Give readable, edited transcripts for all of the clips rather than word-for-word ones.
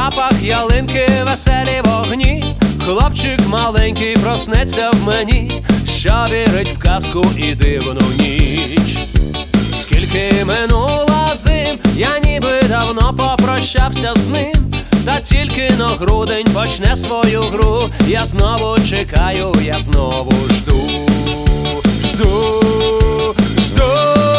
запах ялинки, веселі вогні. Хлопчик маленький проснеться в мені, що вірить в казку і дивну ніч. Скільки минуло зим, я ніби давно попрощався з ним. Та тільки но грудень почне свою гру, я знову чекаю, я знову жду. Жду, жду.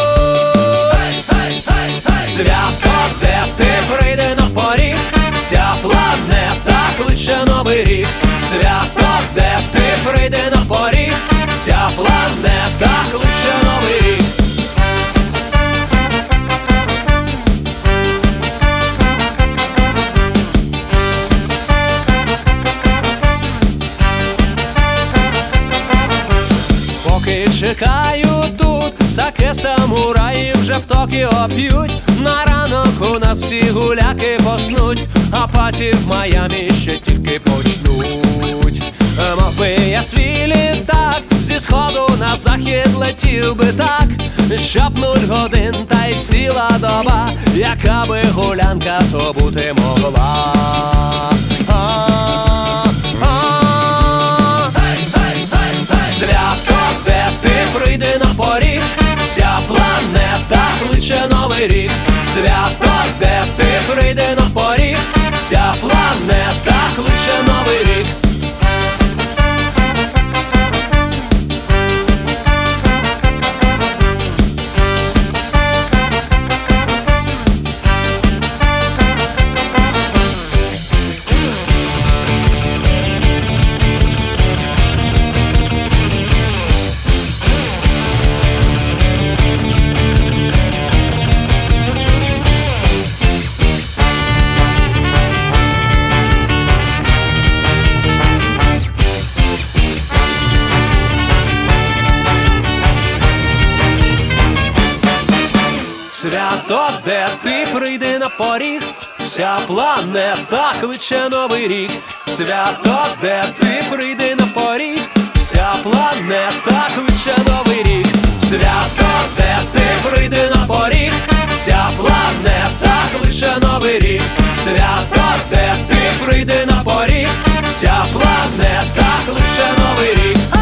Свято, де ти прийде на поріг, вся планета кличе новий рік. Свято, де ти прийде на поріг, вся планета кличе новий рік. Поки чекаю тут, саке самураї вже в Токіо п'ють. На ранок у нас всі гуляки поснуть, а паті в Майамі ще тільки почнуть. Мов би я свій літак зі сходу на захід летів би так, щоб 0 годин та й ціла доба, яка би гулянка то бути могла. Свято, де ти прийди на поріг, вся планета кличе новий рік. Свято, де ти прийди на поріг, вся планета кличе новий рік. Свято, де ти прийди на поріг, вся планета кличе новий рік. Свято, де ти прийди на поріг, вся планета кличе новий рік. Свято, де ти прийди на поріг, вся планета кличе новий рік. Свято, де ти прийди на поріг, вся планета кличе новий рік.